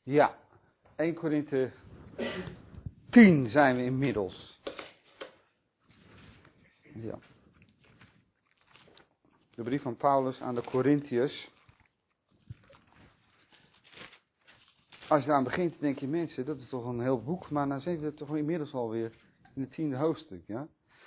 Ja, 1 Korinthe 10 zijn we inmiddels. Ja. De brief van Paulus aan de Korinthiërs. Als je eraan begint, denk je, mensen, dat is toch een heel boek, maar dan zijn we het toch inmiddels alweer in het 10e hoofdstuk. Ja?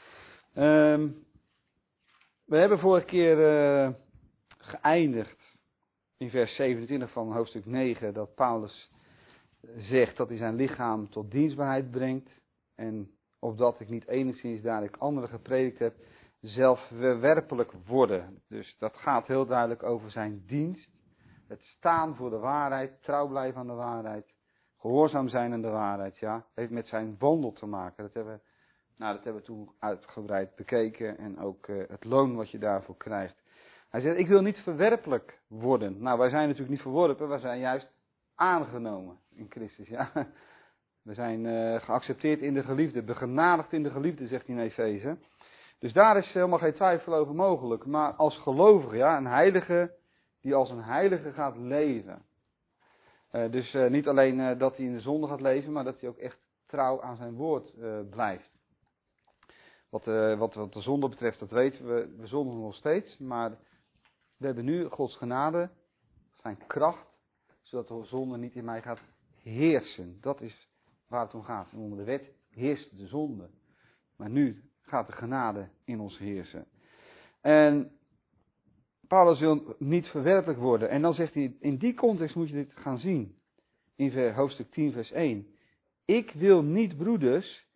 We hebben vorige keer geëindigd in vers 27 van hoofdstuk 9, dat Paulus zegt dat hij zijn lichaam tot dienstbaarheid brengt. En opdat ik niet enigszins daar ik anderen gepredikt heb, zelf verwerpelijk worden. Dus dat gaat heel duidelijk over zijn dienst. Het staan voor de waarheid, trouw blijven aan de waarheid, gehoorzaam zijn aan de waarheid. Ja, heeft met zijn wandel te maken. Dat hebben we toen uitgebreid bekeken. En ook het loon wat je daarvoor krijgt. Hij zegt, ik wil niet verwerpelijk worden. Nou, wij zijn natuurlijk niet verworpen, wij zijn juist aangenomen in Christus. Ja. We zijn geaccepteerd in de geliefde, begenadigd in de geliefde, zegt hij in Efeze. Dus daar is helemaal geen twijfel over mogelijk. Maar als gelovige, ja, een heilige die als een heilige gaat leven. Dus niet alleen dat hij in de zonde gaat leven, maar dat hij ook echt trouw aan zijn woord blijft. Wat de zonde betreft, dat weten we, we zondigen nog steeds. Maar we hebben nu Gods genade, zijn kracht, zodat de zonde niet in mij gaat heersen. Dat is waar het om gaat. En onder de wet heerst de zonde. Maar nu gaat de genade in ons heersen. En Paulus wil niet verwerpelijk worden. En dan zegt hij, in die context moet je dit gaan zien. In hoofdstuk 10 vers 1. Ik wil niet broeders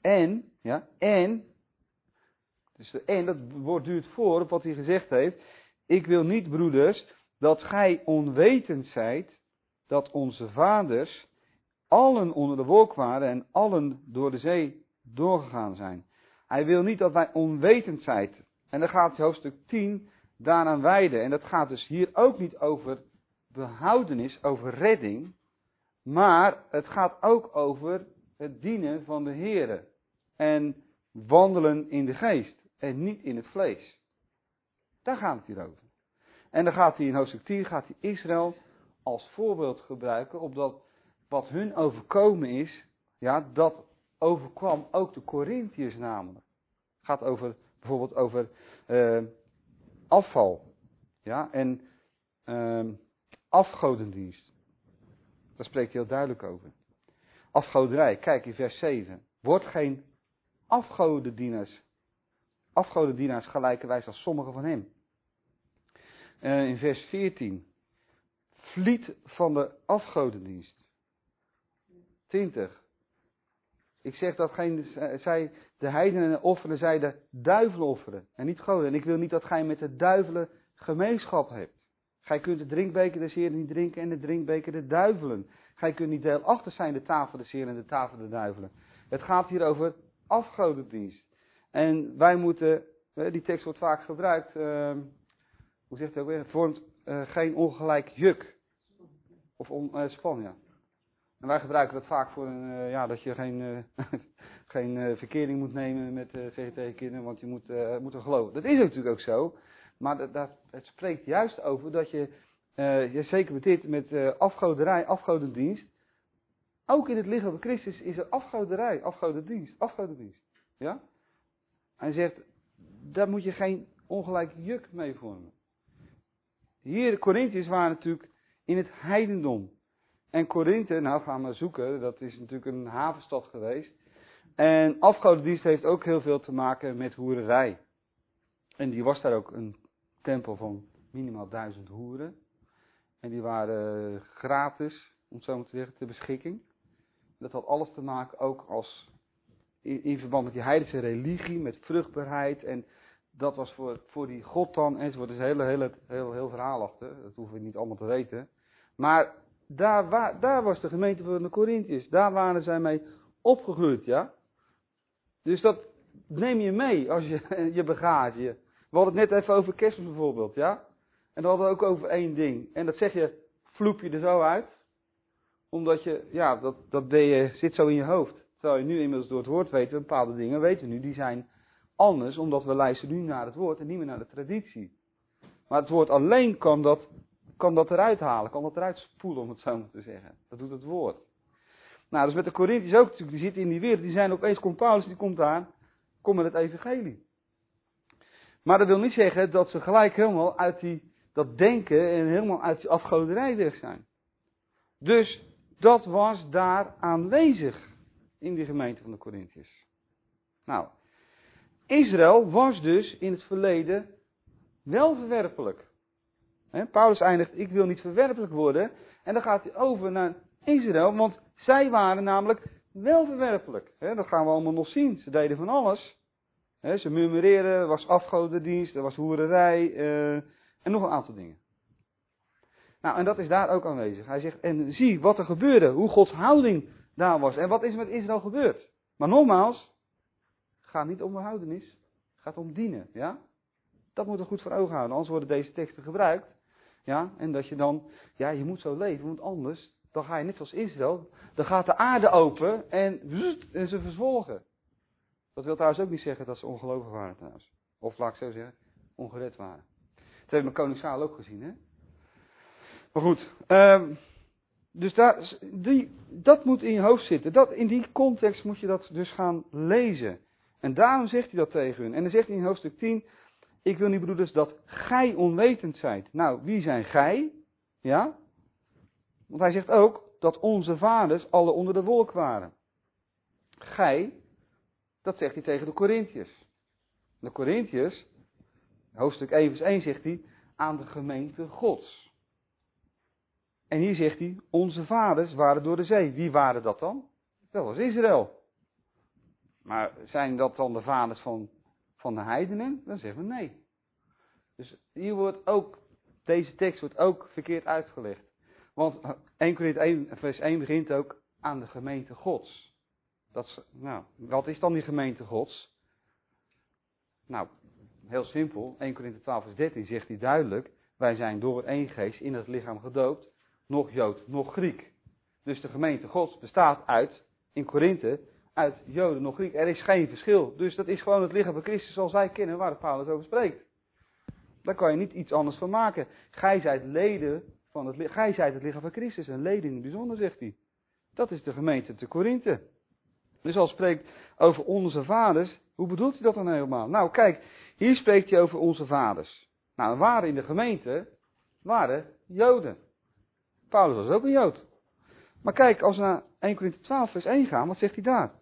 dus de en, dat woord duurt voor op wat hij gezegd heeft. Ik wil niet broeders, dat gij onwetend zijt, dat onze vaders allen onder de wolk waren en allen door de zee doorgegaan zijn. Hij wil niet dat wij onwetend zijn. En dan gaat hoofdstuk 10 daaraan wijden. En dat gaat dus hier ook niet over behoudenis, over redding. Maar het gaat ook over het dienen van de Here. En wandelen in de geest. En niet in het vlees. Daar gaat het hier over. En dan gaat hij in hoofdstuk 10 gaat hij Israël als voorbeeld gebruiken. Opdat wat hun overkomen is. Ja, dat overkwam ook de Korinthiërs namelijk. Het gaat over, bijvoorbeeld over afval. Ja, en afgodendienst. Daar spreekt hij heel duidelijk over. Afgoderij, kijk in vers 7. Word geen afgodendienaars gelijkerwijs als sommigen van hem. In vers 14. Vliet van de afgodendienst. 20. Ik zeg dat zij de heidenen offeren, zij de duivelen offeren. En niet goden. En ik wil niet dat gij met de duivelen gemeenschap hebt. Gij kunt de drinkbeker des Heeren niet drinken en de drinkbeker der duivelen. Gij kunt niet deelachtig zijn de tafel des Heeren en de tafel der duivelen. Het gaat hier over afgodendienst. En wij moeten, die tekst wordt vaak gebruikt, hoe zegt het ook weer? Het vormt geen ongelijk juk. Of span, ja. En wij gebruiken dat vaak voor dat je geen verkering moet nemen met zeggen tegen kinderen, want je moet er geloven. Dat is natuurlijk ook zo. Maar het spreekt juist over dat je zeker met dit, met afgoderij, afgodendienst. Ook in het lichaam van Christus is er afgoderij, afgodendienst. Ja? Hij zegt, daar moet je geen ongelijk juk mee vormen. Hier, de Korinthiërs waren natuurlijk in het heidendom. En Korinthe, nou gaan we zoeken, dat is natuurlijk een havenstad geweest. En afgodendienst heeft ook heel veel te maken met hoererij. En die was daar ook een tempel van minimaal 1000 hoeren. En die waren gratis, om het zo maar te zeggen, ter beschikking. Dat had alles te maken ook als in verband met die heidense religie, met vruchtbaarheid. En dat was voor die God dan, enzovoort. Er is een heel verhaal achter, dat hoeven we niet allemaal te weten. Maar daar was de gemeente van de Korinthiërs. Daar waren zij mee opgegroeid, ja. Dus dat neem je mee als je bagage. We hadden het net even over kerstmis bijvoorbeeld, ja. En dan hadden we ook over één ding. En dat zeg je, vloep je er zo uit. Omdat je, ja, dat zit zo in je hoofd. Terwijl je nu inmiddels door het woord weet, bepaalde dingen weten nu, die zijn anders. Omdat we luisteren nu naar het woord en niet meer naar de traditie. Maar het woord alleen kan dat kan dat eruit halen, kan dat eruit spoelen, om het zo maar te zeggen. Dat doet het woord. Nou, dus met de Corinthiërs ook natuurlijk, die zitten in die wereld, die zijn opeens, komt Paulus, die komt daar, komt met het evangelie. Maar dat wil niet zeggen dat ze gelijk helemaal uit dat denken en helemaal uit die afgoderij weg zijn. Dus dat was daar aanwezig in die gemeente van de Corinthiërs. Nou, Israël was dus in het verleden wel verwerpelijk. Paulus eindigt, ik wil niet verwerpelijk worden. En dan gaat hij over naar Israël, want zij waren namelijk wel verwerpelijk. Dat gaan we allemaal nog zien. Ze deden van alles. Ze murmureerden, er was afgodendienst, er was hoererij en nog een aantal dingen. Nou, en dat is daar ook aanwezig. Hij zegt, en zie wat er gebeurde, hoe Gods houding daar was. En wat is met Israël gebeurd? Maar nogmaals, het gaat niet om behoudenis, het gaat om dienen. Ja? Dat moet er goed voor ogen houden, anders worden deze teksten gebruikt. Ja? En dat je dan, ja, je moet zo leven, want anders, dan ga je net zoals Israël, dan gaat de aarde open en ze verzwolgen. Dat wil trouwens ook niet zeggen dat ze ongelovig waren trouwens. Of laat ik zo zeggen, ongered waren. Dat hebben we koning Saul ook gezien, hè. Maar goed, dus dat moet in je hoofd zitten. In die context moet je dat dus gaan lezen. En daarom zegt hij dat tegen hun. En dan zegt hij in hoofdstuk 10, ik wil niet, broeders, dat gij onwetend zijt. Nou, wie zijn gij? Ja? Want hij zegt ook dat onze vaders alle onder de wolk waren. Gij, dat zegt hij tegen de Corinthiërs. De Corinthiërs, hoofdstuk 1 vers 1 zegt hij, aan de gemeente Gods. En hier zegt hij, onze vaders waren door de zee. Wie waren dat dan? Dat was Israël. Maar zijn dat dan de vaders van de heidenen? Dan zeggen we nee. Dus hier wordt ook, deze tekst wordt ook verkeerd uitgelegd. Want 1 Korinthe 1 vers 1 begint ook aan de gemeente Gods. Wat is dan die gemeente Gods? Nou, heel simpel. 1 Korinthe 12 vers 13 zegt hij duidelijk, wij zijn door één geest in het lichaam gedoopt. Nog Jood, nog Griek. Dus de gemeente Gods bestaat in Korinthe, uit Joden, nog Griek. Er is geen verschil. Dus dat is gewoon het lichaam van Christus zoals wij kennen, waar Paulus over spreekt. Daar kan je niet iets anders van maken. Gij zijt het lichaam van Christus en leden in het bijzonder, zegt hij. Dat is de gemeente te Korinthe. Dus als hij spreekt over onze vaders, hoe bedoelt hij dat dan helemaal? Nou kijk, hier spreekt hij over onze vaders. Nou, waren in de gemeente, waren Joden. Paulus was ook een Jood. Maar kijk, als we naar 1 Korinthe 12 vers 1 gaan, wat zegt hij daar?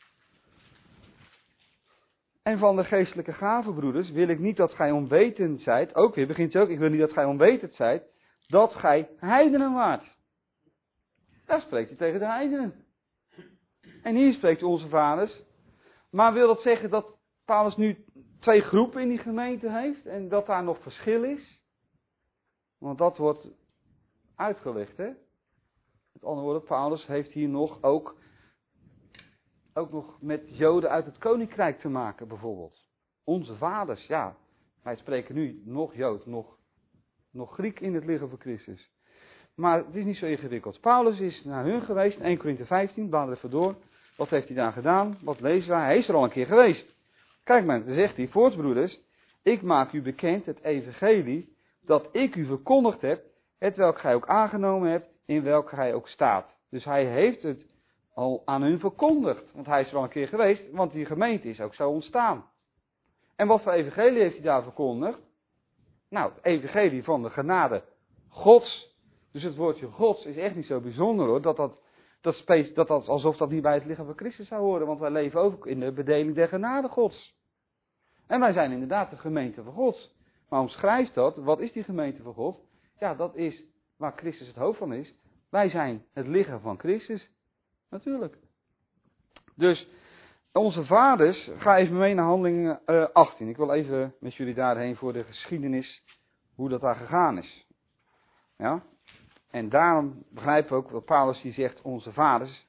En van de geestelijke gaven, broeders, wil ik niet dat gij onwetend zijt. Ook weer begint hij ook, ik wil niet dat gij onwetend zijt, dat gij heidenen waart. Daar spreekt hij tegen de heidenen. En hier spreekt hij onze vaders. Maar wil dat zeggen dat Paulus nu 2 groepen in die gemeente heeft en dat daar nog verschil is? Want dat wordt uitgelegd, hè? Met andere woorden, Paulus heeft hier nog ook nog met Joden uit het koninkrijk te maken, bijvoorbeeld. Onze vaders, ja. Wij spreken nu nog Jood, nog Griek in het lichaam van Christus. Maar het is niet zo ingewikkeld. Paulus is naar hun geweest, 1 Korinthe 15, blader even door. Wat heeft hij daar gedaan? Wat lezen wij? Hij is er al een keer geweest. Kijk maar, dan zegt hij, voorts ik maak u bekend het evangelie dat ik u verkondigd heb, hetwelk gij ook aangenomen hebt, in welk gij ook staat. Dus hij heeft het al aan hun verkondigd. Want hij is er al een keer geweest, want die gemeente is ook zo ontstaan. En wat voor evangelie heeft hij daar verkondigd? Nou, het evangelie van de genade Gods. Dus het woordje Gods is echt niet zo bijzonder hoor, dat alsof dat niet bij het lichaam van Christus zou horen. Want wij leven ook in de bedeling der genade Gods. En wij zijn inderdaad de gemeente van God. Maar omschrijft dat, wat is die gemeente van God? Ja, dat is waar Christus het hoofd van is. Wij zijn het lichaam van Christus. Natuurlijk. Dus onze vaders, ga even mee naar Handelingen 18. Ik wil even met jullie daarheen voor de geschiedenis, hoe dat daar gegaan is. Ja? En daarom begrijpen we ook wat Paulus hier zegt, onze vaders.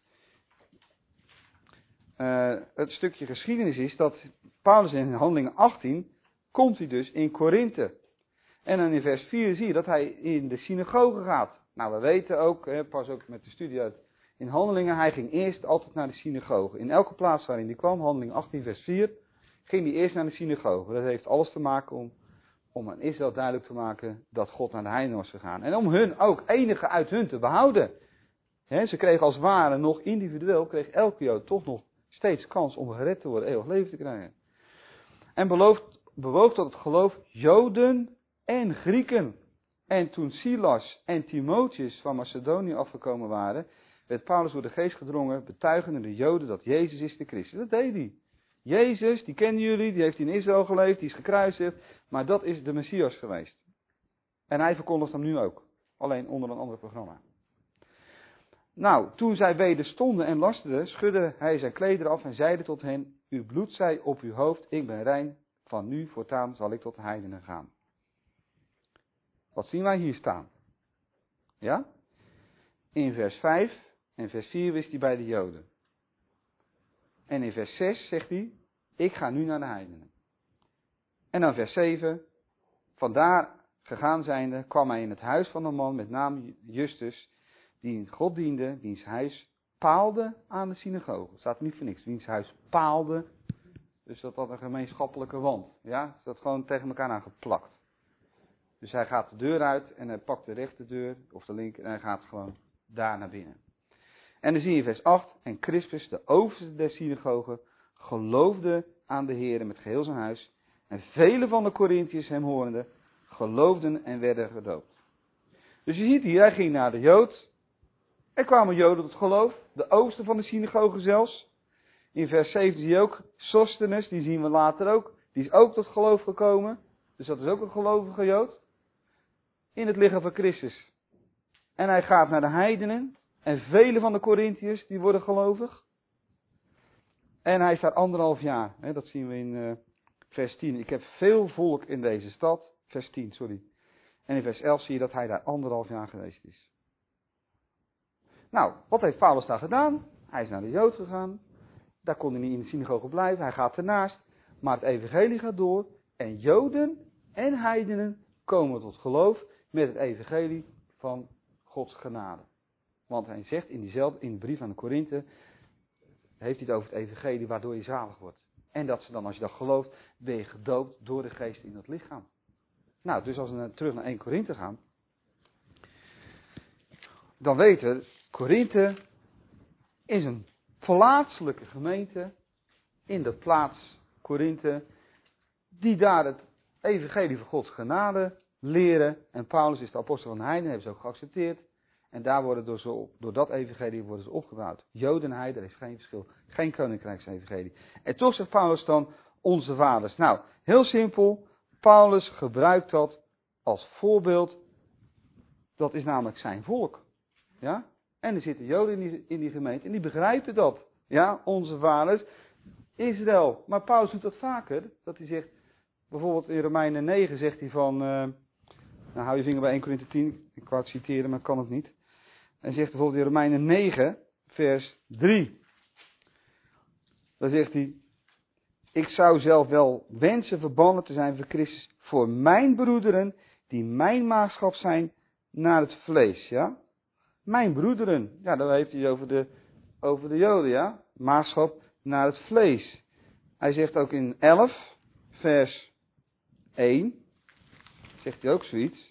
Het stukje geschiedenis is dat Paulus in Handelingen 18, komt hij dus in Korinthe. En dan in vers 4 zie je dat hij in de synagoge gaat. Nou, we weten ook, pas ook met de studie uit in Handelingen, hij ging eerst altijd naar de synagoge. In elke plaats waarin hij kwam, Handelingen 18 vers 4, ging hij eerst naar de synagoge. Dat heeft alles te maken om aan Israël duidelijk te maken dat God naar de heidenen was gegaan. En om hun ook enige uit hun te behouden. Ze kregen als het ware nog individueel, kreeg elke Jood toch nog steeds kans om gered te worden, eeuwig leven te krijgen. En bewoog tot het geloof Joden en Grieken. En toen Silas en Timotheus van Macedonië afgekomen waren, werd Paulus door de geest gedrongen, betuigende de Joden dat Jezus is de Christus. Dat deed hij. Jezus, die kennen jullie, die heeft in Israël geleefd, die is gekruisigd, maar dat is de Messias geweest. En hij verkondigt hem nu ook, alleen onder een ander programma. Nou, toen zij wederstonden en lasterden, schudde hij zijn klederen af en zeide tot hen, uw bloed zij op uw hoofd, ik ben rein, van nu voortaan zal ik tot de heidenen gaan. Wat zien wij hier staan? Ja? In vers 5 en vers 4 wist hij bij de Joden. En in vers 6 zegt hij, ik ga nu naar de heidenen. En dan vers 7, vandaar gegaan zijnde, kwam hij in het huis van een man met naam Justus, die God diende, wiens huis paalde aan de synagoge. Het staat er niet voor niks, wiens huis paalde, dus dat had een gemeenschappelijke wand. Ja, dat gewoon tegen elkaar aangeplakt. Dus hij gaat de deur uit en hij pakt de rechterdeur of de linker en hij gaat gewoon daar naar binnen. En dan zie je in vers 8, en Crispus, de overste der synagoge, geloofde aan de Heer met geheel zijn huis. En vele van de Korintiërs hem horende, geloofden en werden gedoopt. Dus je ziet hier, hij ging naar de Jood. Er kwamen Joden tot geloof, de overste van de synagoge zelfs. In vers 7 zie je ook Sostenes, die zien we later ook. Die is ook tot geloof gekomen. Dus dat is ook een gelovige Jood. In het lichaam van Christus. En hij gaat naar de heidenen. En vele van de Korintiërs, die worden gelovig. En hij is daar 1,5 jaar. Hè, dat zien we in vers 10. Ik heb veel volk in deze stad. Vers 10, sorry. En in vers 11 zie je dat hij daar 1,5 jaar geweest is. Nou, wat heeft Paulus daar gedaan? Hij is naar de Jood gegaan. Daar kon hij niet in de synagoge blijven. Hij gaat ernaast. Maar het evangelie gaat door. En Joden en heidenen komen tot geloof met het evangelie van Gods genade. Want hij zegt in de brief aan de Korinthe, heeft hij het over het evangelie waardoor je zalig wordt. En dat ze dan, als je dat gelooft, ben je gedoopt door de geest in het lichaam. Nou, dus als we terug naar 1 Korinthe gaan, dan weten we, Korinthe is een plaatselijke gemeente in de plaats Korinthe, die daar het evangelie van Gods genade leren. En Paulus is de apostel van de heidenen, hebben ze ook geaccepteerd. En daar worden door dat evangelie worden ze opgebouwd. Joden en heiden, er is geen verschil. Geen koninkrijksevangelie. En toch zegt Paulus dan, onze vaders. Nou, heel simpel. Paulus gebruikt dat als voorbeeld. Dat is namelijk zijn volk. Ja? En er zitten Joden in die gemeente en die begrijpen dat. Ja, onze vaders. Israël. Maar Paulus doet dat vaker. Dat hij zegt, bijvoorbeeld in Romeinen 9 zegt hij van, nou hou je vinger bij 1 Korinthe 10. Ik wou het citeren, maar kan het niet. En zegt bijvoorbeeld in Romeinen 9, vers 3. Dan zegt hij, ik zou zelf wel wensen verbannen te zijn voor Christus voor mijn broederen, die mijn maagschap zijn naar het vlees. Ja? Mijn broederen. Ja, dan heeft hij het over de Joden, ja. Maagschap naar het vlees. Hij zegt ook in 11, vers 1, zegt hij ook zoiets.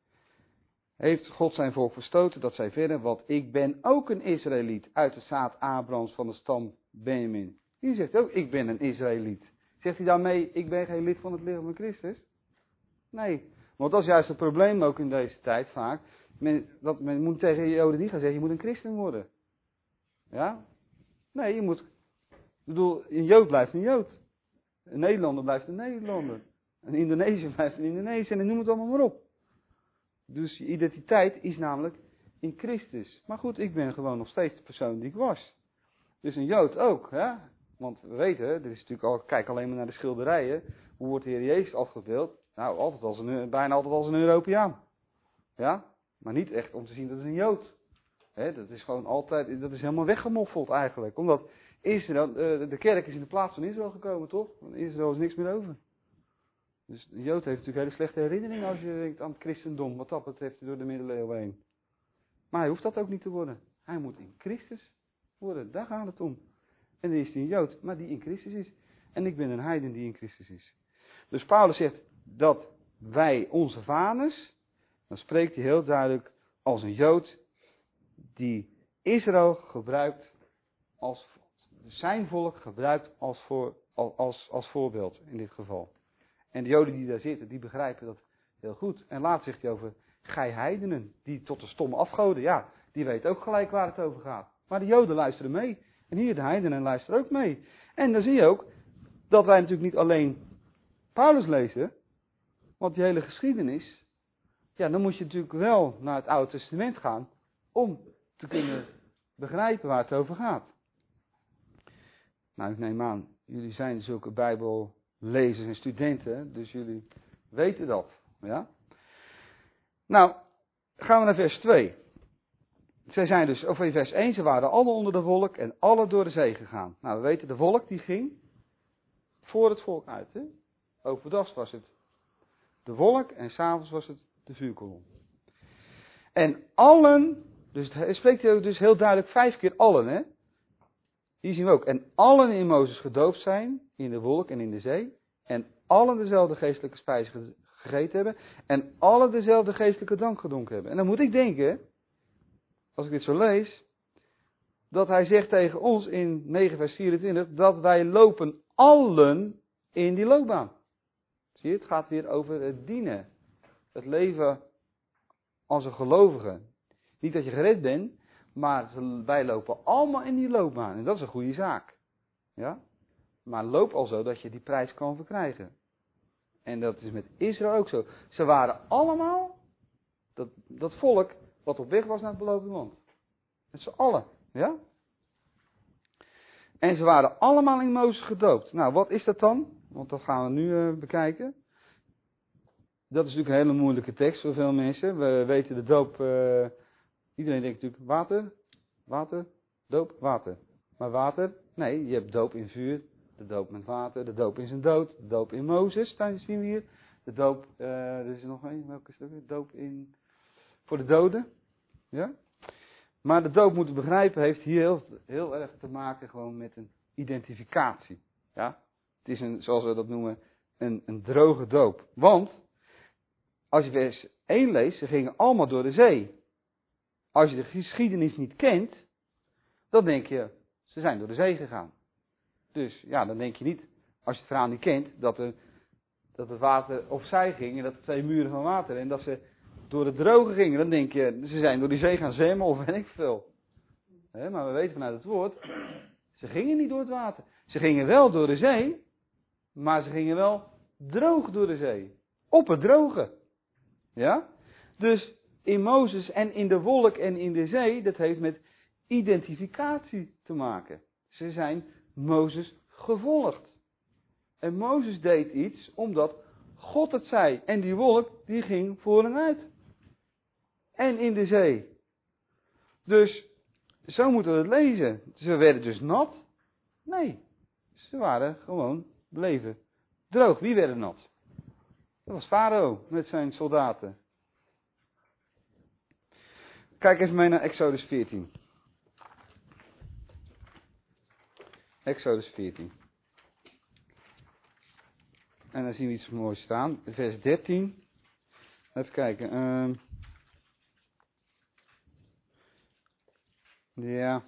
Heeft God zijn volk verstoten, dat zij verder, want ik ben ook een Israëliet uit de zaad Abrahams van de stam Benjamin. Hier zegt hij ook, ik ben een Israëliet. Zegt hij daarmee, ik ben geen lid van het lichaam van Christus? Nee, want dat is juist het probleem ook in deze tijd vaak. Men moet tegen de Joden niet gaan zeggen, je moet een christen worden. Ja? Nee, je moet, een Jood blijft een Jood. Een Nederlander blijft een Nederlander. Een Indonesiër blijft een Indonesiër en noem het allemaal maar op. Dus je identiteit is namelijk in Christus. Maar goed, ik ben gewoon nog steeds de persoon die ik was. Dus een Jood ook. Hè? Want we weten, er is natuurlijk al, kijk alleen maar naar de schilderijen. Hoe wordt de Heer Jezus afgebeeld? Nou, bijna altijd als een Europeaan. Ja? Maar niet echt om te zien dat het een Jood. Hè? Dat is gewoon altijd, dat is helemaal weggemoffeld eigenlijk. Omdat Israël, de kerk is in de plaats van Israël gekomen, toch? Van Israël is niks meer over. Dus de Jood heeft natuurlijk hele slechte herinneringen als je denkt aan het christendom, wat dat betreft door de middeleeuwen heen. Maar hij hoeft dat ook niet te worden. Hij moet in Christus worden, daar gaat het om. En dan is hij een Jood, maar die in Christus is. En ik ben een heiden die in Christus is. Dus Paulus zegt dat wij onze vaders, dan spreekt hij heel duidelijk als een Jood die Israël gebruikt zijn volk gebruikt als voorbeeld in dit geval. En de Joden die daar zitten, die begrijpen dat heel goed. En later zegt hij over gij heidenen, die tot de stomme afgoden, ja, die weten ook gelijk waar het over gaat. Maar de Joden luisteren mee. En hier de heidenen luisteren ook mee. En dan zie je ook dat wij natuurlijk niet alleen Paulus lezen, want die hele geschiedenis, ja, dan moet je natuurlijk wel naar het Oude Testament gaan om te kunnen begrijpen waar het over gaat. Nou, ik neem aan, jullie zijn zulke Bijbellezers en studenten, dus jullie weten dat. Ja? Nou, gaan we naar vers 2. Zij zijn dus, of in vers 1, ze waren alle onder de wolk en alle door de zee gegaan. Nou, we weten, de wolk die ging voor het volk uit. Hè? Overdag was het de wolk en s'avonds was het de vuurkolom. En allen, dus het spreekt hij dus heel duidelijk 5 keer allen, hè. Hier zien we ook. En allen in Mozes gedoopt zijn, in de wolk en in de zee. En allen dezelfde geestelijke spijs gegeten hebben. En allen dezelfde geestelijke drank gedronken hebben. En dan moet ik denken, als ik dit zo lees, dat hij zegt tegen ons in 9 vers 24, dat wij lopen allen in die loopbaan. Zie je, het gaat weer over het dienen. Het leven als een gelovige. Niet dat je gered bent, maar wij lopen allemaal in die loopbaan. En dat is een goede zaak. Ja? Maar loop al zo dat je die prijs kan verkrijgen. En dat is met Israël ook zo. Ze waren allemaal, dat volk, wat op weg was naar het beloofde land. Met z'n allen. Ja? En ze waren allemaal in Mozes gedoopt. Nou, wat is dat dan? Want dat gaan we nu bekijken. Dat is natuurlijk een hele moeilijke tekst voor veel mensen. We weten de doop. Iedereen denkt natuurlijk water, doop, water. Maar water, nee, je hebt doop in vuur, de doop met water, de doop in zijn dood, de doop in Mozes, daar zien we hier. De doop, er is er nog één, welke is er? Doop voor de doden. Ja? Maar de doop, moeten begrijpen, heeft hier heel erg te maken gewoon met een identificatie. Ja? Het is een, zoals we dat noemen, een droge doop. Want, als je vers 1 leest, ze gingen allemaal door de zee. Als je de geschiedenis niet kent, dan denk je, ze zijn door de zee gegaan. Dus ja, dan denk je niet, als je het verhaal niet kent, dat het water opzij ging en dat er 2 muren van water en dat ze door het droge gingen. Dan denk je, ze zijn door die zee gaan zwemmen of weet ik veel. Maar we weten vanuit het woord, ze gingen niet door het water. Ze gingen wel door de zee, maar ze gingen wel droog door de zee. Op het droge. Ja? Dus in Mozes en in de wolk en in de zee, dat heeft met identificatie te maken. Ze zijn Mozes gevolgd. En Mozes deed iets omdat God het zei. En die wolk, die ging voor hen uit. En in de zee. Dus, zo moeten we het lezen. Ze werden dus nat? Nee. Ze waren gewoon, bleven droog. Wie werden nat? Dat was Farao met zijn soldaten. Kijk eens mee naar Exodus 14. Exodus 14. En dan zien we iets moois staan. Vers 13. Even kijken. Ja.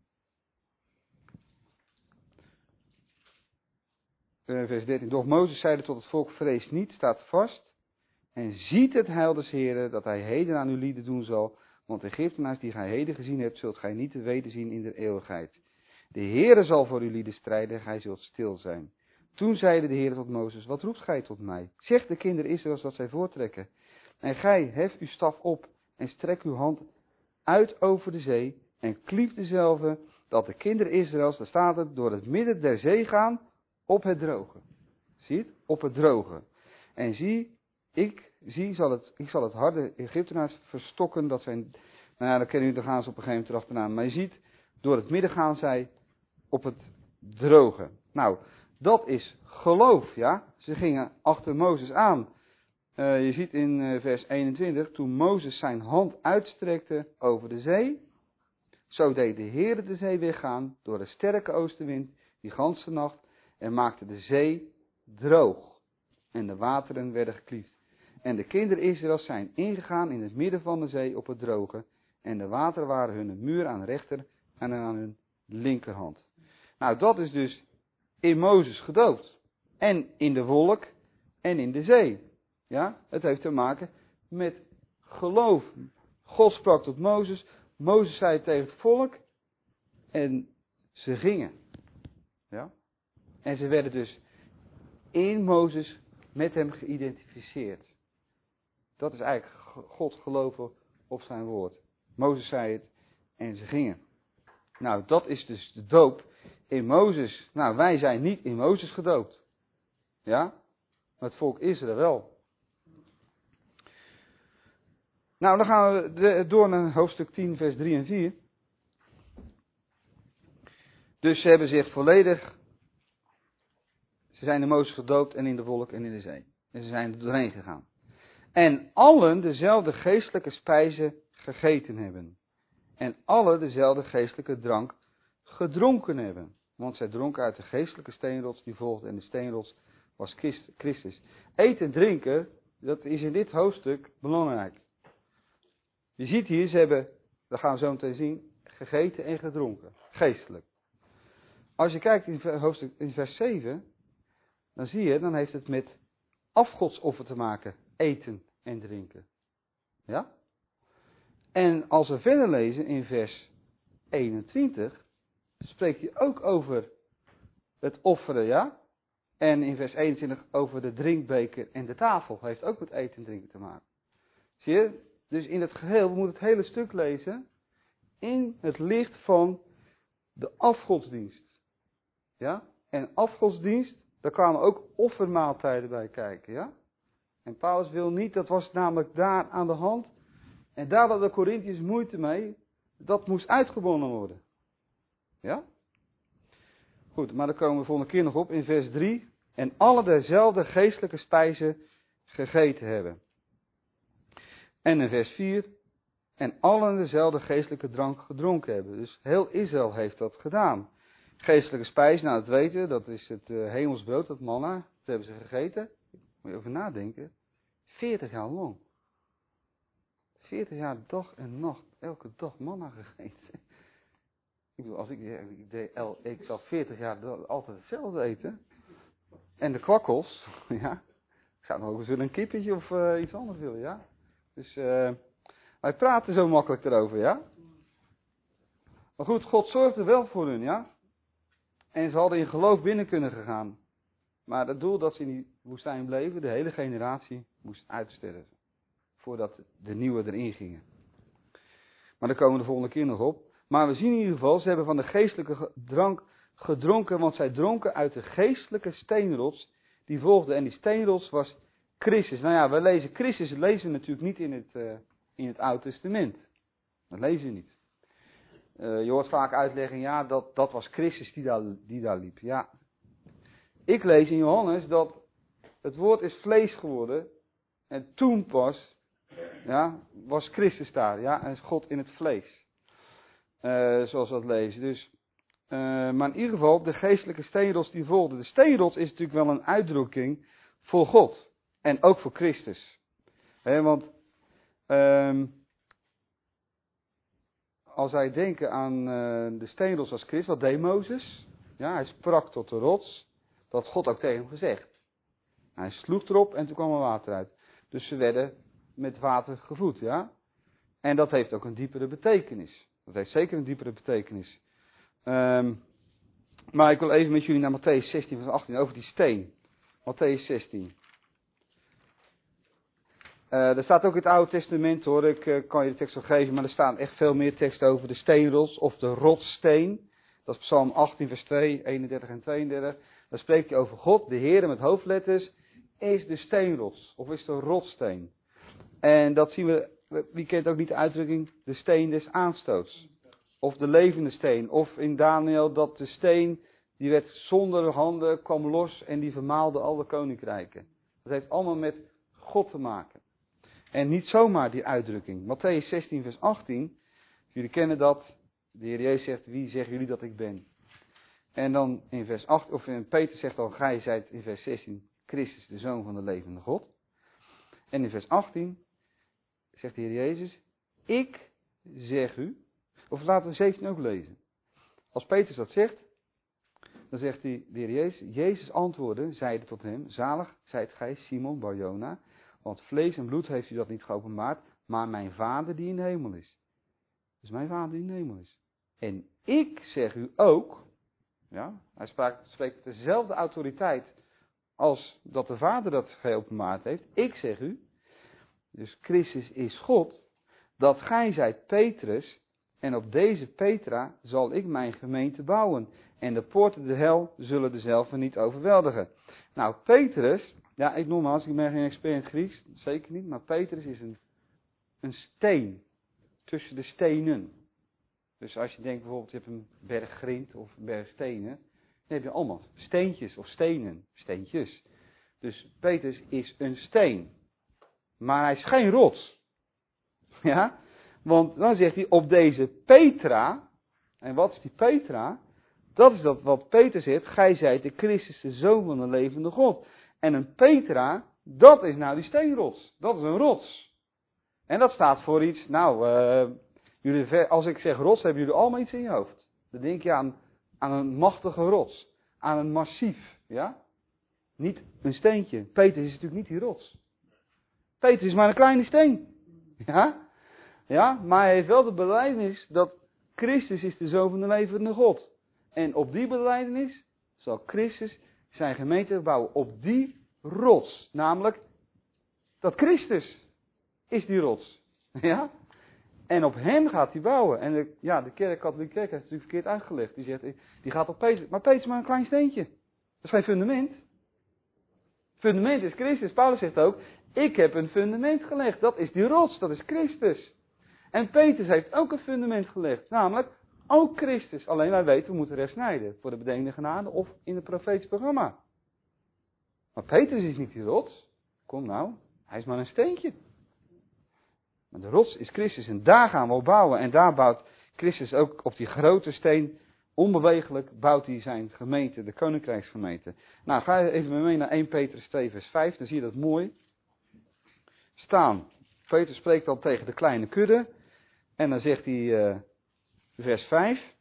Vers 13. Doch Mozes zeide tot het volk, vrees niet, staat vast. En ziet het heil des Heren, dat hij heden aan uw lieden doen zal. Want de Egyptenaars die gij heden gezien hebt, zult gij niet te wederzien in de eeuwigheid. De Heere zal voor uw lieden strijden, gij zult stil zijn. Toen zeide de Heer tot Mozes, wat roept gij tot mij? Zeg de kinderen Israëls dat zij voortrekken. En gij, hef uw staf op en strek uw hand uit over de zee en klief dezelve, dat de kinderen Israëls, daar staat het, door het midden der zee gaan op het droge. Zie het? Op het droge. En zie, ik zal het harde Egyptenaars verstokken, dat zijn, nou ja, dan kennen jullie, dan gaan ze op een gegeven moment erachteraan. Maar je ziet, door het midden gaan zij op het droge. Nou, dat is geloof, ja. Ze gingen achter Mozes aan. Je ziet in vers 21, toen Mozes zijn hand uitstrekte over de zee, zo deed de Heere de zee weggaan door een sterke oostenwind die ganse nacht en maakte de zee droog. En de wateren werden gekliefd. En de kinderen Israëls zijn ingegaan in het midden van de zee op het droge. En de wateren waren hun muur aan de rechter en aan hun linkerhand. Nou, dat is dus in Mozes gedoopt. En in de wolk en in de zee. Ja, het heeft te maken met geloof. God sprak tot Mozes. Mozes zei het tegen het volk. En ze gingen. Ja. En ze werden dus in Mozes met hem geïdentificeerd. Dat is eigenlijk God geloven op zijn woord. Mozes zei het en ze gingen. Nou, dat is dus de doop in Mozes. Nou, wij zijn niet in Mozes gedoopt. Ja, maar het volk Israël wel. Nou, dan gaan we door naar hoofdstuk 10, vers 3 en 4. Dus ze hebben zich volledig, ze zijn in Mozes gedoopt en in de wolk en in de zee. En ze zijn er doorheen gegaan. En allen dezelfde geestelijke spijzen gegeten hebben. En allen dezelfde geestelijke drank gedronken hebben. Want zij dronken uit de geestelijke steenrots die volgde. En de steenrots was Christus. Eten en drinken, dat is in dit hoofdstuk belangrijk. Je ziet hier, ze hebben, dat gaan we zo meteen zien, gegeten en gedronken. Geestelijk. Als je kijkt in hoofdstuk in vers 7, dan zie je, dan heeft het met afgodsoffer te maken. Eten en drinken. Ja? En als we verder lezen in vers 21, spreekt hij ook over het offeren, ja? En in vers 21 over de drinkbeker en de tafel. Heeft ook met eten en drinken te maken. Zie je? Dus in het geheel, we moeten het hele stuk lezen in het licht van de afgodsdienst. Ja? En afgodsdienst, daar kwamen ook offermaaltijden bij kijken, ja? En Paulus wil niet, dat was namelijk daar aan de hand. En daar hadden de Korintiërs moeite mee. Dat moest uitgewonnen worden. Ja? Goed, maar daar komen we volgende keer nog op in vers 3. En alle dezelfde geestelijke spijzen gegeten hebben. En in vers 4. En allen dezelfde geestelijke drank gedronken hebben. Dus heel Israël heeft dat gedaan. Geestelijke spijs, nou dat weten we, dat is het hemelsbrood, dat manna. Dat hebben ze gegeten. Moet je over nadenken. 40 jaar lang. 40 jaar dag en nacht, elke dag manna gegeten. Ik bedoel, als ik zal 40 jaar altijd hetzelfde eten. En de kwakkels, ja. Ik zou nog ook eens een kippetje of iets anders willen, ja. Dus wij praten zo makkelijk erover, ja. Maar goed, God zorgde wel voor hun, ja. En ze hadden in geloof binnen kunnen gegaan. Maar het doel dat ze in die woestijn bleven, de hele generatie moest uitsterven. Voordat de nieuwe erin gingen. Maar daar komen we de volgende keer nog op. Maar we zien in ieder geval, ze hebben van de geestelijke drank gedronken, want zij dronken uit de geestelijke steenrots die volgde. En die steenrots was Christus. Nou ja, we lezen Christus, lezen we natuurlijk niet in het Oude Testament. Dat lezen we niet. Je hoort vaak uitleggen, ja, dat was Christus die daar liep. Ja. Ik lees in Johannes dat het woord is vlees geworden. En toen pas, ja, was Christus daar. Ja, en is God in het vlees. Zoals we dat lezen. Dus, maar in ieder geval, de geestelijke steenrots die volgde. De steenrots is natuurlijk wel een uitdrukking voor God. En ook voor Christus. Want als wij denken aan de steenrots als Christus, wat deed Mozes? Ja, hij sprak tot de rots. Dat had God ook tegen hem gezegd. Hij sloeg erop en toen kwam er water uit. Dus ze werden met water gevoed, ja. En dat heeft ook een diepere betekenis. Dat heeft zeker een diepere betekenis. Maar ik wil even met jullie naar Mattheüs 16 vers 18 over die steen. Mattheüs 16. Er staat ook in het Oude Testament hoor, ik kan je de tekst wel geven, maar er staan echt veel meer teksten over de steenrots of de rotssteen. Dat is Psalm 18 vers 2, 31 en 32. Dan spreekt hij over God, de Heer met hoofdletters, is de steenrots of is de rotssteen. En dat zien we, wie kent ook niet de uitdrukking, de steen des aanstoots. Of de levende steen. Of in Daniel dat de steen, die werd zonder handen, kwam los en die vermaalde alle koninkrijken. Dat heeft allemaal met God te maken. En niet zomaar die uitdrukking. Mattheüs 16 vers 18, jullie kennen dat. De Heer Jezus zegt, wie zeggen jullie dat ik ben? En dan in vers 8, of in Peter zegt al, gij zijt in vers 16, Christus de Zoon van de levende God. En in vers 18 zegt de Heer Jezus, ik zeg u, of laten we 17 ook lezen. Als Petrus dat zegt, dan zegt hij, de Heer Jezus antwoordde, zeide tot hem, zalig zijt gij Simon Bar-Jona, want vlees en bloed heeft u dat niet geopenbaard, maar mijn Vader die in de hemel is. Dus mijn Vader die in de hemel is. En ik zeg u ook, ja, hij spreekt dezelfde autoriteit als dat de Vader dat geopenbaard heeft. Ik zeg u, dus Christus is God, dat gij zijt Petrus, en op deze Petra zal ik mijn gemeente bouwen. En de poorten der hel zullen dezelfde niet overweldigen. Nou, Petrus, ja, nogmaals, ik ben geen expert in het Grieks, zeker niet, maar Petrus is een steen tussen de stenen. Dus als je denkt bijvoorbeeld, je hebt een berg grind of een berg stenen, dan heb je allemaal steentjes of stenen, steentjes. Dus Petrus is een steen, maar hij is geen rots. Ja, want dan zegt hij op deze Petra, en wat is die Petra? Dat is dat wat Petrus zegt, gij zijt de Christus, de Zoon van de levende God. En een Petra, dat is nou die steenrots, dat is een rots. En dat staat voor iets, als ik zeg rots, hebben jullie allemaal iets in je hoofd. Dan denk je aan een machtige rots, aan een massief, ja? Niet een steentje. Petrus is natuurlijk niet die rots. Petrus is maar een kleine steen. Ja? Ja, maar hij heeft wel de belijdenis dat Christus is de Zoon van de levende God. En op die belijdenis zal Christus zijn gemeente bouwen. Op die rots. Namelijk, dat Christus is die rots. Ja? En op hem gaat hij bouwen. En de katholieke kerk heeft het natuurlijk verkeerd uitgelegd. Die zegt, die gaat op Petrus. Maar Petrus is maar een klein steentje. Dat is geen fundament. Fundament is Christus. Paulus zegt ook, ik heb een fundament gelegd. Dat is die rots, dat is Christus. En Petrus heeft ook een fundament gelegd. Namelijk, ook Christus. Alleen wij weten, we moeten recht snijden. Voor de bedenkende genade of in het profetisch programma. Maar Petrus is niet die rots. Kom nou, hij is maar een steentje. Maar de rots is Christus en daar gaan we op bouwen. En daar bouwt Christus ook op die grote steen, onbewegelijk bouwt hij zijn gemeente, de koninkrijksgemeente. Nou, ga even mee naar 1 Petrus 2 vers 5, dan zie je dat mooi staan. Petrus spreekt al tegen de kleine kudde en dan zegt hij vers 5.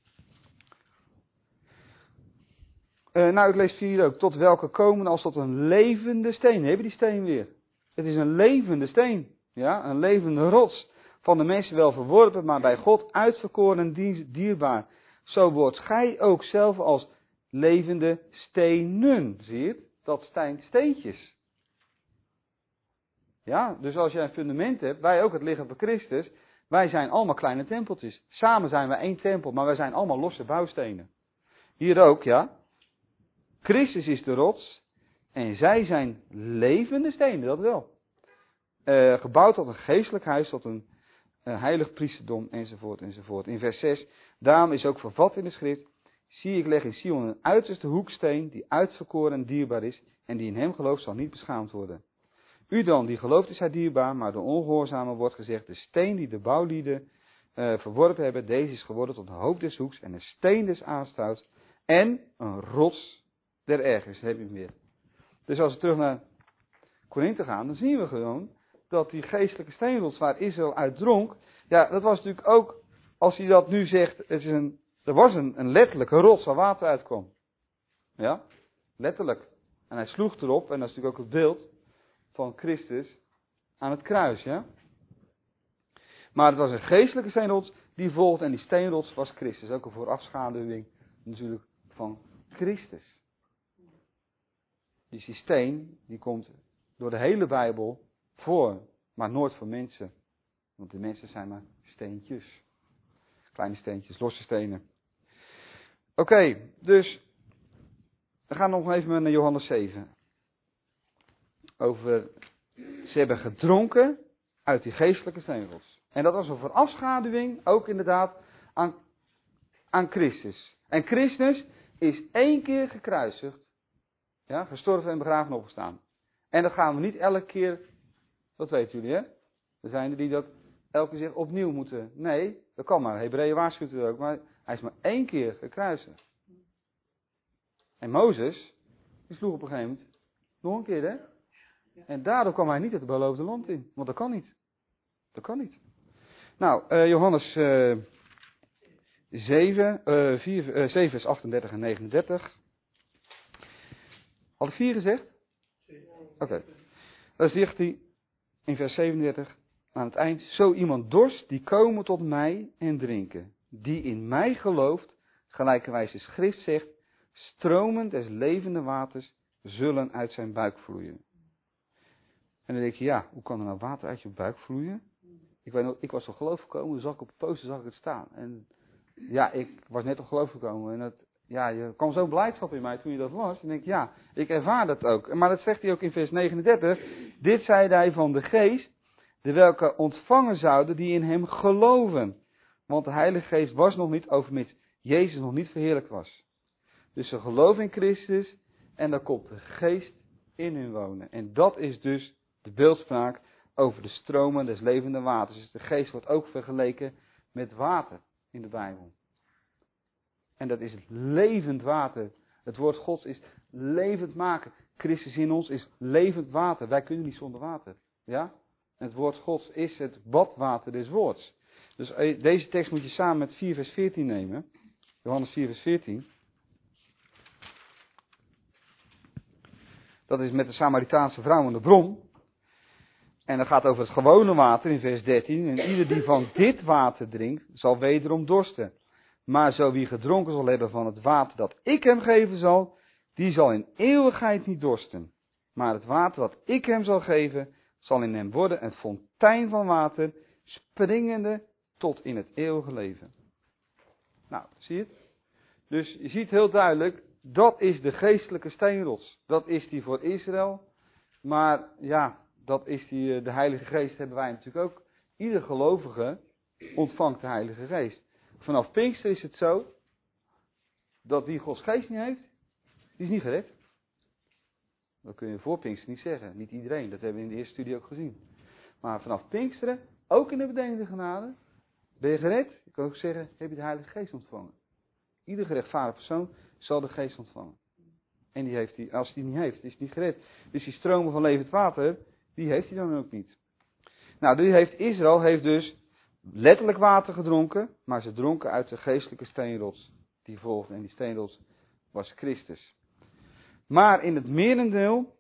Ik lees hier ook, tot welke komen als tot een levende steen. Hebben we die steen weer? Het is een levende steen. Ja, een levende rots. Van de mensen wel verworpen, maar bij God uitverkoren en dierbaar. Zo wordt gij ook zelf als levende stenen. Zie je? Dat zijn steentjes. Ja, dus als jij een fundament hebt, wij ook het lichaam van Christus. Wij zijn allemaal kleine tempeltjes. Samen zijn we één tempel, maar wij zijn allemaal losse bouwstenen. Hier ook, ja. Christus is de rots en zij zijn levende stenen, dat wel. Gebouwd tot een geestelijk huis, tot een heilig priesterdom, enzovoort, enzovoort. In vers 6, daarom is ook vervat in de schrift, zie ik leg in Sion een uiterste hoeksteen, die uitverkoren en dierbaar is, en die in hem gelooft zal niet beschaamd worden. U dan, die gelooft is hij dierbaar, maar de ongehoorzame wordt gezegd, de steen die de bouwlieden verworpen hebben, deze is geworden tot de hoop des hoeks en een steen des aanstouts en een rots der ergernis. Dat heb je hem weer. Dus als we terug naar Korinthe gaan, dan zien we gewoon dat die geestelijke steenrots waar Israël uit dronk, ja, dat was natuurlijk ook, als hij dat nu zegt, er was een letterlijke rots waar water uitkwam. Ja, letterlijk. En hij sloeg erop, en dat is natuurlijk ook het beeld van Christus aan het kruis, ja. Maar het was een geestelijke steenrots die volgt, en die steenrots was Christus. Ook een voorafschaduwing natuurlijk van Christus. Dus die steen, die komt door de hele Bijbel voor, maar nooit voor mensen. Want de mensen zijn maar steentjes. Kleine steentjes, losse stenen. Oké, dus we gaan nog even naar Johannes 7. Ze hebben gedronken uit die geestelijke steenrots. En dat was een voorafschaduwing, ook inderdaad, aan Christus. En Christus is 1 keer gekruisigd. Ja, gestorven en begraven en opgestaan. En dat gaan we niet elke keer, dat weten jullie hè. Er zijn er die dat elke keer opnieuw moeten. Nee, dat kan maar. Hebreeën waarschuwt het ook, maar hij is maar 1 keer gekruisigd. En Mozes, die sloeg op een gegeven moment nog een keer hè. En daardoor kwam hij niet het beloofde land in. Want dat kan niet. Dat kan niet. Nou, Johannes 7 vers 38 en 39. Had ik 4 gezegd? Oké. Dan zegt hij in vers 37 aan het eind. Zo iemand dorst, die komen tot mij en drinken. Die in mij gelooft, gelijkerwijs is Christus zegt, stromen des levende waters zullen uit zijn buik vloeien. En dan denk je, ja, hoe kan er nou water uit je buik vloeien? Ik weet nog, ik was tot geloof gekomen, dan zag ik op de poster het staan. En ja, ik was net tot geloof gekomen. En je kwam zo'n blijdschap in mij toen je dat las. En denk ja, ik ervaar dat ook. Maar dat zegt hij ook in vers 39. Dit zeide hij van de geest, de welke ontvangen zouden die in hem geloven. Want de Heilige Geest was nog niet, overmits Jezus nog niet verheerlijkt was. Dus ze geloven in Christus en dan komt de Geest in hun wonen. En dat is dus de beeldspraak over de stromen des levende waters. Dus de Geest wordt ook vergeleken met water in de Bijbel. En dat is het levend water. Het woord Gods is levend maken. Christus in ons is levend water. Wij kunnen niet zonder water. Ja? Het woord Gods is het badwater des woords. Dus deze tekst moet je samen met 4 vers 14 nemen. Johannes 4 vers 14. Dat is met de Samaritaanse vrouw aan de bron. En dat gaat over het gewone water in vers 13. En ieder die van dit water drinkt, zal wederom dorsten. Maar zo wie gedronken zal hebben van het water dat ik hem geven zal, die zal in eeuwigheid niet dorsten. Maar het water dat ik hem zal geven, zal in hem worden een fontein van water, springende tot in het eeuwige leven. Nou, zie je het? Dus je ziet heel duidelijk, dat is de geestelijke steenrots. Dat is die voor Israël. Maar ja, dat is de Heilige Geest hebben wij natuurlijk ook. Ieder gelovige ontvangt de Heilige Geest. Vanaf Pinkster is het zo, dat wie Gods Geest niet heeft, die is niet gered. Dat kun je voor Pinkster niet zeggen. Niet iedereen, dat hebben we in de eerste studie ook gezien. Maar vanaf Pinksteren, ook in de bedenkende genade, ben je gered. Je kan ook zeggen, heb je de Heilige Geest ontvangen. Ieder gerechtvaardigd persoon zal de Geest ontvangen. En als die niet heeft, is hij niet gered. Dus die stromen van levend water, die heeft hij dan ook niet. Nou, Israël heeft dus letterlijk water gedronken, maar ze dronken uit de geestelijke steenrots die volgde. En die steenrots was Christus. Maar in het merendeel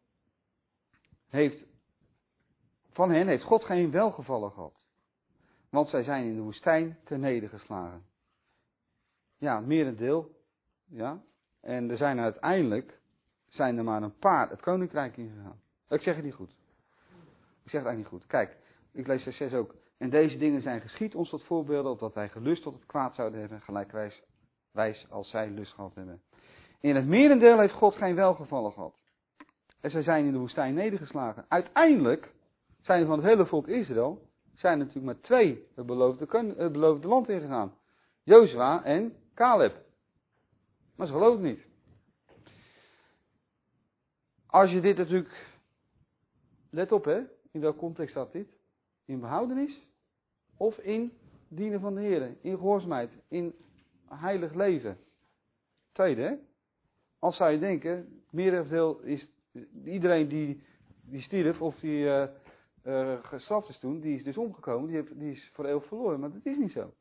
van hen heeft God geen welgevallen gehad. Want zij zijn in de woestijn ternedergeslagen. Ja, merendeel. Ja. En er zijn uiteindelijk maar een paar het koninkrijk ingegaan. Ik zeg het niet goed. Ik zeg het eigenlijk niet goed. Kijk, ik lees vers 6 ook. En deze dingen zijn geschied ons tot voorbeelden, opdat wij gelust tot het kwaad zouden hebben, gelijkwijs als zij lust gehad hebben. In het merendeel heeft God geen welgevallen gehad. En zij zijn in de woestijn nedergeslagen. Uiteindelijk zijn van het hele volk Israël, zijn er natuurlijk maar 2 het beloofde land ingegaan. Jozua en Caleb. Maar ze geloven het niet. Als je dit natuurlijk, let op hè, in welk context staat dit? In behoudenis of in dienen van de Heer, in gehoorzaamheid, in heilig leven. Tweede hè. Als zou je denken, merendeel is iedereen die stierf of die gestraft is toen, die is dus omgekomen, die is voor eeuwig verloren. Maar dat is niet zo.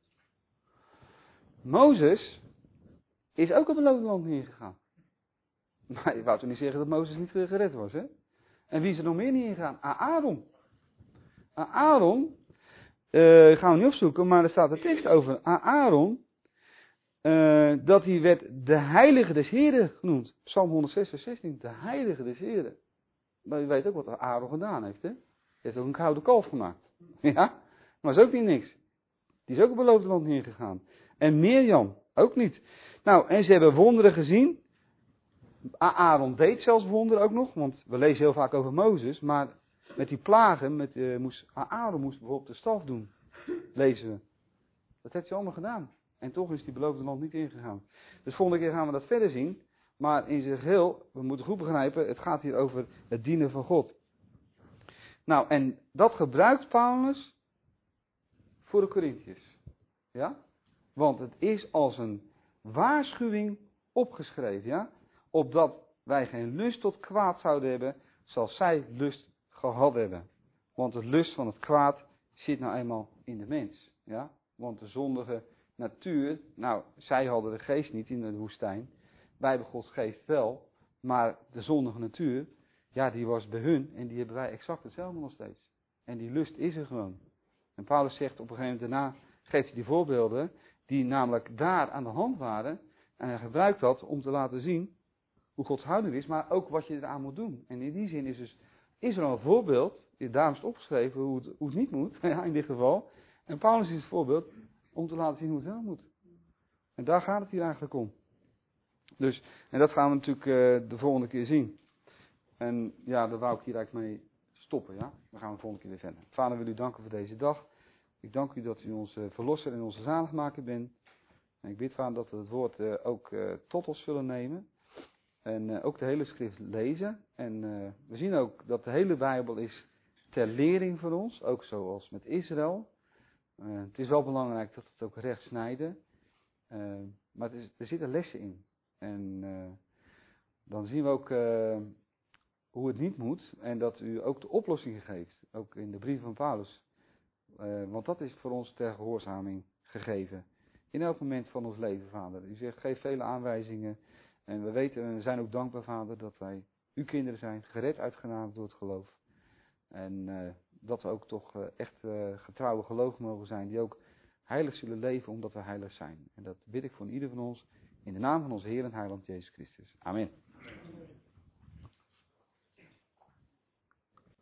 Mozes is ook het beloofde land niet ingegaan. Maar je wou toch niet zeggen dat Mozes niet gered was, hè? En wie is er nog meer niet ingegaan? Aaron. Aaron, gaan we niet opzoeken, maar er staat een tekst over Aaron, dat hij werd de heilige des Heren genoemd. Psalm 106 vers 16, de heilige des Heren. Maar je weet ook wat Aaron gedaan heeft, hè? Hij heeft ook een gouden kalf gemaakt. Ja, maar is ook niet niks. Die is ook het beloofde land niet ingegaan. En Mirjam, ook niet. Nou, en ze hebben wonderen gezien. Aaron deed zelfs wonderen ook nog, want we lezen heel vaak over Mozes, maar met die plagen, Aaron moest bijvoorbeeld de staf doen, lezen we. Dat heeft hij allemaal gedaan. En toch is die beloofde land niet ingegaan. Dus volgende keer gaan we dat verder zien, maar in zijn geheel, we moeten goed begrijpen, het gaat hier over het dienen van God. Nou, en dat gebruikt Paulus voor de Korintiërs. Ja? Want het is als een waarschuwing opgeschreven, ja? Opdat wij geen lust tot kwaad zouden hebben, zoals zij lust gehad hebben. Want de lust van het kwaad zit nou eenmaal in de mens. Ja? Want de zondige natuur, nou, zij hadden de geest niet in de woestijn. Wij hebben Gods geest wel. Maar de zondige natuur, ja, die was bij hun. En die hebben wij exact hetzelfde nog steeds. En die lust is er gewoon. En Paulus zegt op een gegeven moment daarna, geeft hij die voorbeelden, die namelijk daar aan de hand waren. En hij gebruikt dat om te laten zien hoe Gods houding is, maar ook wat je eraan moet doen. En in die zin is dus Israël een voorbeeld, daarom is het opgeschreven hoe het niet moet, ja, in dit geval. En Paulus is het voorbeeld om te laten zien hoe het wel moet. En daar gaat het hier eigenlijk om. Dus, en dat gaan we natuurlijk de volgende keer zien. En ja, daar wou ik hier eigenlijk mee stoppen, ja. Dan gaan we de volgende keer weer verder. Vader, wil u danken voor deze dag. Ik dank u dat u onze verlosser en onze zaligmaker bent. En ik bid, Vader, dat we het woord ook tot ons zullen nemen. En ook de hele schrift lezen. En we zien ook dat de hele Bijbel is ter lering voor ons. Ook zoals met Israël. Het is wel belangrijk dat we het ook recht snijden. Maar er zitten lessen in. En dan zien we ook hoe het niet moet. En dat u ook de oplossingen geeft. Ook in de brief van Paulus. Want dat is voor ons ter gehoorzaming gegeven. In elk moment van ons leven, Vader. U zegt, geef vele aanwijzingen. En we weten en we zijn ook dankbaar, Vader, dat wij uw kinderen zijn. Gered uit genade door het geloof. En dat we ook toch echt getrouwe gelovigen mogen zijn. Die ook heilig zullen leven omdat we heilig zijn. En dat bid ik voor ieder van ons. In de naam van onze Heer en Heiland Jezus Christus. Amen.